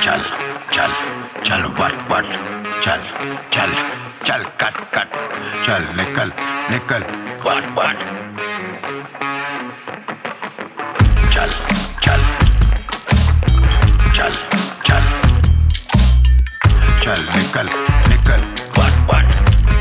चल चल चल वट चल चल चल कट चल निकल वट चल चल चल चल चल निकल वट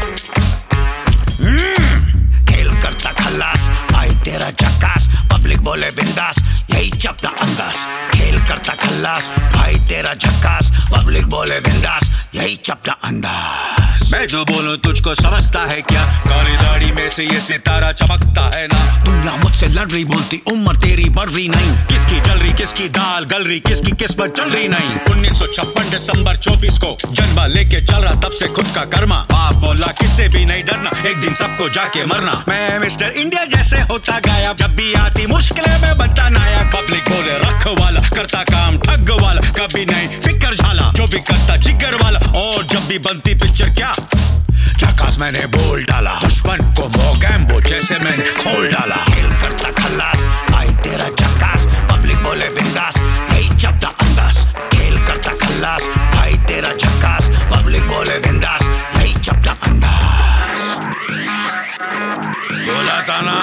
खेल करता खल्लास भाई तेरा झक्कास पब्लिक बोले बिंदास यही चपटा अंदाज खेल करता खल्लास भाई तेरा झक्कास पब्लिक बोले बिंदास यही चपटा अंदाज मैं जो बोलूं तुझको समझता है क्या? काली दाढ़ी में से ये सितारा चमकता है ना। दुनिया मुझसे लड़ रही बोलती उम्र तेरी बढ़ रही नहीं। किसकी जल रही किसकी दाल गल रही किसकी किस्मत चल रही नहीं। 1956 दिसंबर 24 को जन्मा लेके चल रहा तब से खुद का कर्मा। बाप बोला किससे भी नहीं डरना एक दिन सबको जाके मरना। मैं मिस्टर इंडिया जैसे होता गायब जब भी आती मुश्किलें में बनता नायक। पब्लिक बोले रख वाला करता काम ठग वाला कभी नहीं फिकर झाला जो भी करता जिगर वाला। और जब भी बनती पिक्चर क्या झकास मैंने बोल डाला दुश्मन को मोगैम्बो जैसे मैंने खोल डाला। खेल करता खल्लास भाई तेरा झक्कास पब्लिक बोले बिंदास यही चपटा अंदाज। खेल करता खल्लास भाई तेरा झक्कास पब्लिक बोले बिंदास यही चपटा अंदाज। बोला था ना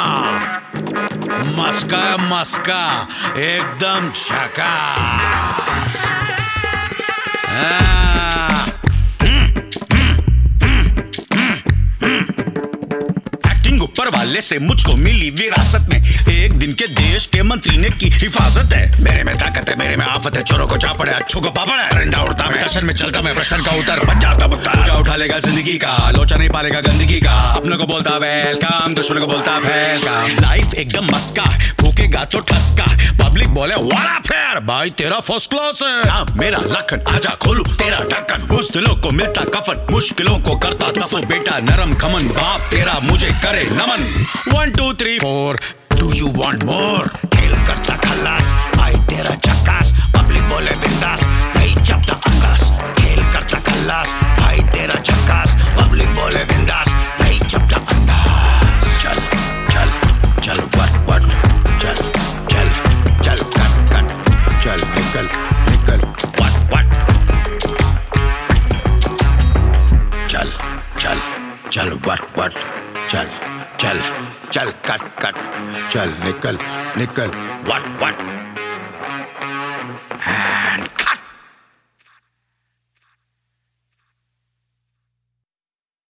मस्का एकदम झकास। ऊपर वाले से मुझको मिली विरासत में एक दिन के देश के मंत्री ने की हिफाजत है। मेरे में ताकत है मेरे में आफत है चोरों को जा पड़े अच्छों को पापड़ है। परिंदा उड़ता मैं दर्शन में चलता मैं प्रश्न का उत्तर बन जाता बुत्ता। पूजा उठा लेगा जिंदगी का लोचा नहीं पालेगा गंदगी का। अपने को बोलता वेलकम दुश्मन को बोलता वेलकम। लाइफ एकदम मस्का फूकेगा तो ठसका। पब्लिक बोले वाला फेयर भाई तेरा फर्स्ट क्लास है। नाम मेरा लखन आजा खोलू तेरा ढक्कन। बुज़दिलों को मिलता कफन मुश्किलों को करता दफन। बेटा नरम खमन बाप तेरा मुझे करे नमन। 1 2 3 4 Do you want more? खेल करता खल्लास भाई तेरा झक्कास पब्लिक बोले बिंदास यही चपटा अंदाज। खेल करता खल्लास भाई तेरा झक्कास पब्लिक बोले बिंदास यही चपटा अंदाज। चल चल चल वट चल चल चल कट चल निकल वट चल चल चल वट चल चल चल कट चल निकल वट